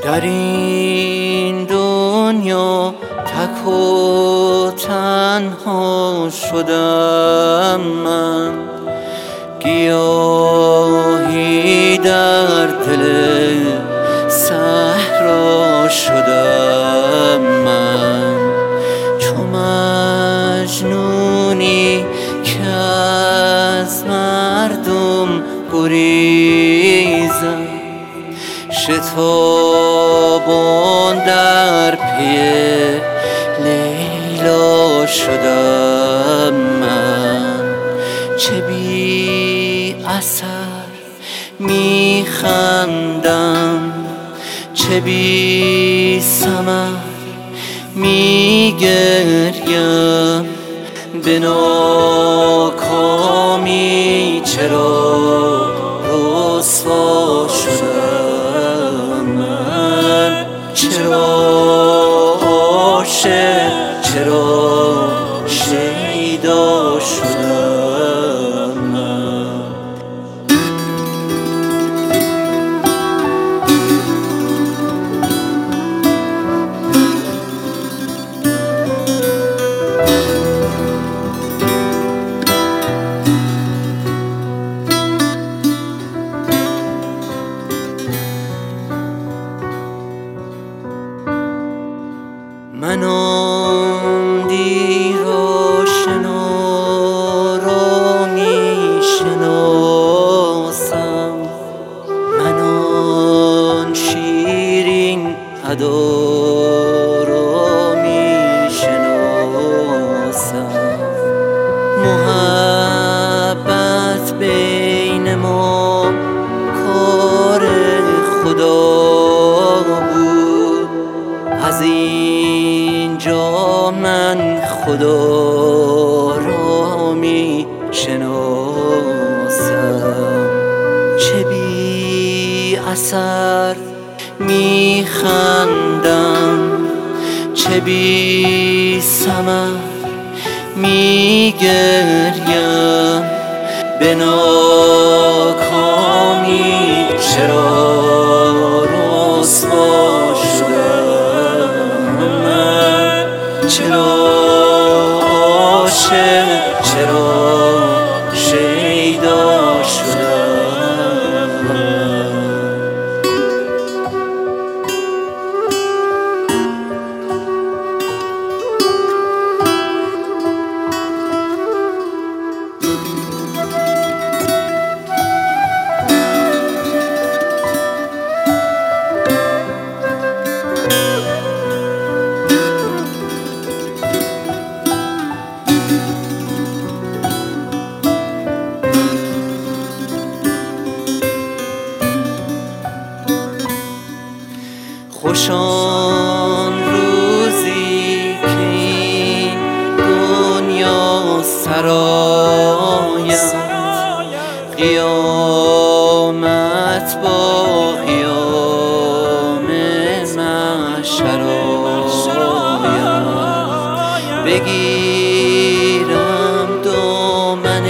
در این دنیا تک و تنها شدم من، گیاهی در دل صحرا شدم من، چو مجنونی که از مردم گریزم، شتابان در پی لیلا شدم من. چه بی اثر میخندم، چه بی ثمر میگریم، به ناکامی چرا رسوا شدم من، چرا عاشق، چرا شیدا شدم من. من آن دیر آشنا را میشناسم، من آن شیرین ادا را میشناسم. محبت بین ما کار خدا بود، از اینجا من خدا را می شناسم. چه بی اثر می خندم، چه بی ثمر می گریم، به ناکامی چرا رسوا شدم من، چرا عاشق، چرا شیدا شدم من. خوش آن روزی که این دنیا سرایم، قیامت با قیام محشر آیم، بگیرم دامن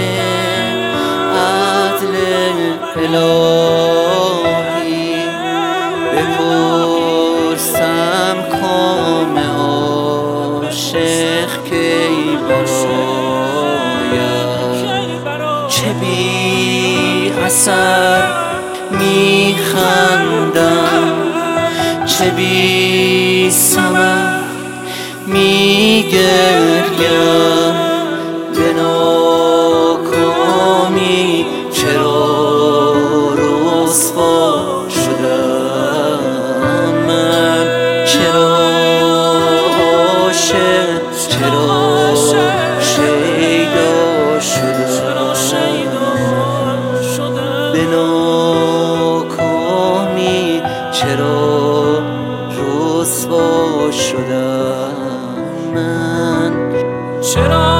عدل الهی، بپرسم کام عاشق کی برایم. چه بی اثر میخندم، چه بی ثمر میگریم، به ناکامی چرا رسوا شدم من، چرا عاشق، چرا شیدا شدم، به ناکامی چرا رسوا شدم من، چرا